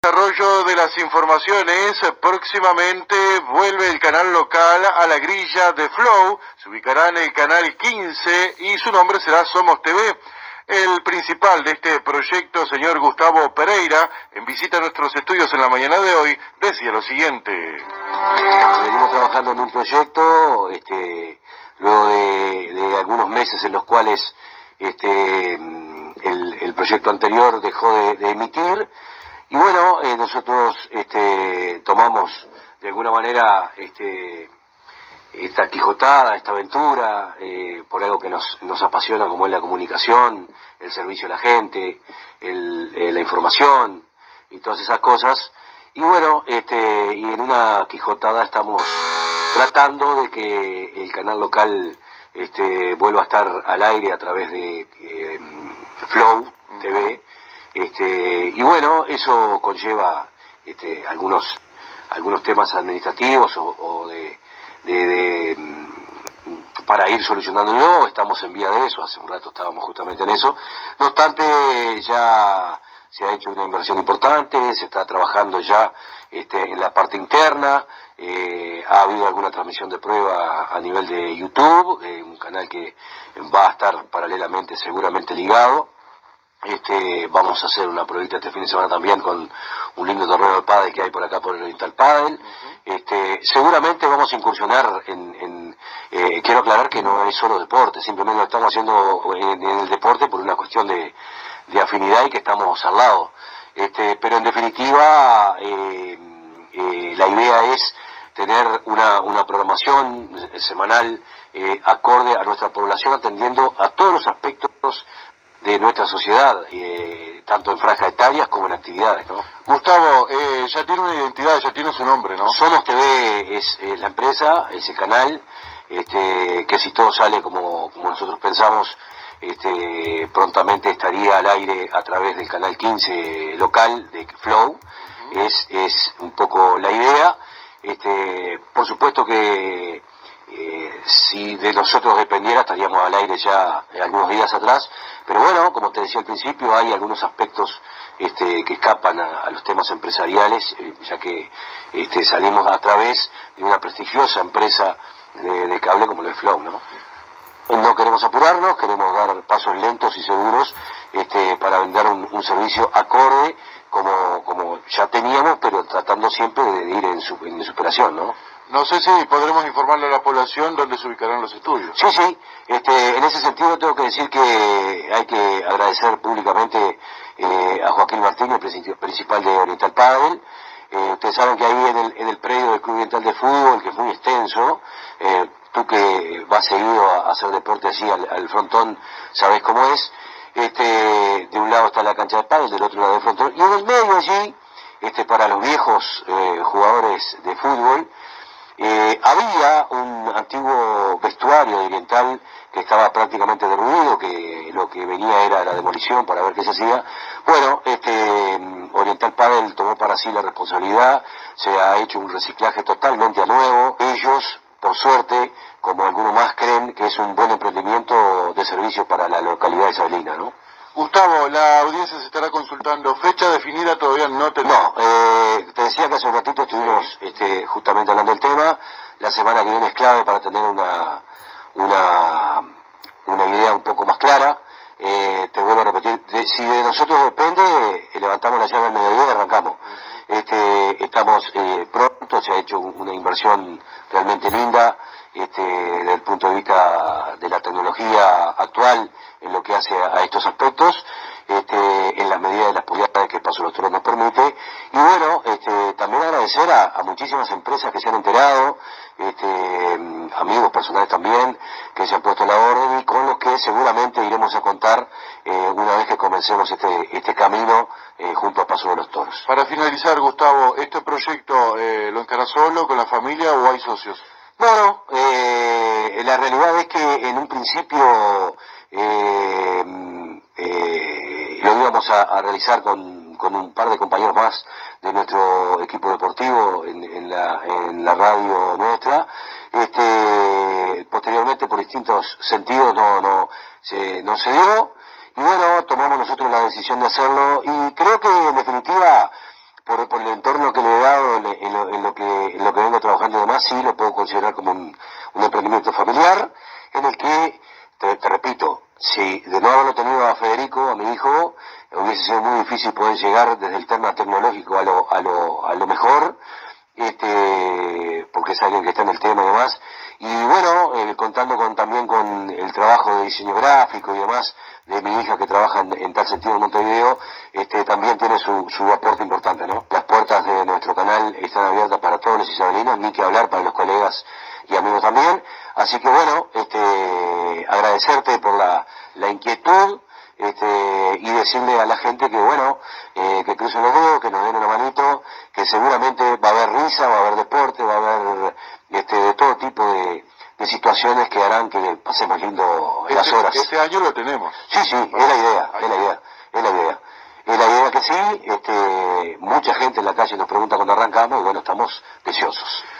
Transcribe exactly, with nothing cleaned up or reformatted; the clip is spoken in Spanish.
Desarrollo de las informaciones, próximamente vuelve el canal local a la grilla de Flow, se ubicará en el canal quince y su nombre será Somos T V. El principal de este proyecto, señor Gustavo Pereira, en visita a nuestros estudios en la mañana de hoy, decía lo siguiente. Venimos trabajando en un proyecto, este, luego de, de algunos meses en los cuales este, el, el proyecto anterior dejó de, de emitir. Y bueno, eh, nosotros este, tomamos de alguna manera este, esta quijotada, esta aventura, eh, por algo que nos, nos apasiona, como es la comunicación, el servicio a la gente, el, eh, la información y todas esas cosas. Y bueno, este, y en una quijotada estamos tratando de que el canal local este, vuelva a estar al aire a través de eh, Flow T V. Este, y bueno, eso conlleva este, algunos algunos temas administrativos o, o de, de, de para ir solucionándolo. Estamos en vía de eso, hace un rato estábamos justamente en eso. No obstante, ya se ha hecho una inversión importante, se está trabajando ya este, en la parte interna, eh, ha habido alguna transmisión de prueba a nivel de YouTube, eh, un canal que va a estar paralelamente seguramente ligado. Este, vamos a hacer una pruebita este fin de semana también con un lindo torneo de pádel que hay por acá por el Oriental Pádel. Uh-huh. Este, seguramente vamos a incursionar en, en eh, quiero aclarar que no es solo deporte, simplemente lo estamos haciendo en, en el deporte por una cuestión de, de afinidad y que estamos al lado. Este, pero en definitiva, eh, eh, la idea es tener una, una programación semanal eh, acorde a nuestra población, atendiendo a todos los aspectos de nuestra sociedad, eh, tanto en franjas etarias como en actividades, ¿no? Gustavo, eh, ya tiene una identidad, ya tiene su nombre, ¿no? Somos T V es, es la empresa, es el canal, este, que si todo sale como, como nosotros pensamos, este, prontamente estaría al aire a través del canal quince local de Flow. Uh-huh. es, es un poco la idea. Este, por supuesto que Eh, si de nosotros dependiera estaríamos al aire ya eh, algunos días atrás, pero bueno, como te decía al principio, hay algunos aspectos este, que escapan a, a los temas empresariales, eh, ya que este, salimos a través de una prestigiosa empresa de, de cable como lo es Flow, ¿no? No queremos apurarnos, queremos dar pasos lentos y seguros este, para vender un, un servicio acorde como, como ya teníamos, pero tratando siempre de ir en, su, en superación, ¿no? No sé si podremos informarle a la población dónde se ubicarán los estudios. Sí, sí. Este, en ese sentido tengo que decir que hay que agradecer públicamente eh, a Joaquín Martín, el principal de Oriental Pádel. Eh, ustedes saben que ahí en el, en el predio del Club Oriental de Fútbol, que es muy extenso, eh, tú que vas seguido a, a hacer deporte así al, al frontón, sabés cómo es. Este, de un lado está la cancha de pádel, del otro lado del frontón, y en el medio allí, este, para los viejos eh, jugadores de fútbol, Eh, había un antiguo vestuario de Oriental que estaba prácticamente derruido, que lo que venía era la demolición para ver qué se hacía. Bueno, este Oriental Pádel tomó para sí la responsabilidad, se ha hecho un reciclaje totalmente a nuevo. Ellos, por suerte, como algunos más creen, que es un buen emprendimiento de servicio para la localidad isabelina, ¿no? Gustavo, la audiencia se estará consultando. ¿Fecha definida todavía no tenemos? No, eh, te decía que hace un ratito estuvimos sí. este, justamente hablando del tema. La semana que viene es clave para tener una, una, una idea un poco más clara. Eh, te vuelvo a repetir, de, si de nosotros depende, eh, levantamos la llave al mediodía y arrancamos. Este, estamos eh, pronto, se ha hecho una inversión realmente linda este, desde el punto de vista de la tecnología actual en lo que hace a, a estos aspectos, este, en la medida de las posibilidades que el Paso de los Toros nos permite. Y bueno, este, también agradecer a, a muchísimas empresas que se han enterado, este, amigos personales también, que se han puesto la orden y con los que seguramente iremos a contar eh, una vez que comencemos este, este camino eh, junto al Paso de los Toros. Para finalizar, Gustavo, ¿este proyecto eh, lo encarás solo, con la familia o hay socios? Bueno, eh, la realidad es que en un principio eh, eh, lo íbamos a, a realizar con, con un par de compañeros más de nuestro equipo deportivo en, en, la, en la radio nuestra. Este, posteriormente, por distintos sentidos, no, no, se, no se dio. Y bueno, tomamos nosotros la decisión de hacerlo y creo que en definitiva por, por el entorno que le he dado, en, en, lo, en, lo que, en lo que vengo trabajando y demás, sí lo puedo considerar como un, un emprendimiento familiar, en el que, te, te repito, si de no haberlo tenido a Federico, a mi hijo, hubiese sido muy difícil poder llegar desde el tema tecnológico a lo, a lo, a lo mejor, este, porque es alguien que está en el tema y demás, y bueno, eh, contando con también con el trabajo de diseño gráfico y demás de mi hija que trabaja en, en tal sentido en Montevideo, este, también tiene su, su aporte importante, ¿no? Las puertas de nuestro canal están abiertas para todos los isabelinos, ni que hablar para los colegas y amigos también, así que bueno, este, agradecerte por la, la inquietud, este, y decirle a la gente que bueno, eh, que crucen los dedos, que nos den una manito, que seguramente va a haber risa, va a haber deporte, va a haber este, de todo tipo de, de situaciones que harán que pasemos lindo las este, horas. Este año lo tenemos. Sí, sí, es la idea, es la idea, es la idea. Es la idea que sí, este, mucha gente en la calle nos pregunta cuando arrancamos y bueno, estamos deseosos.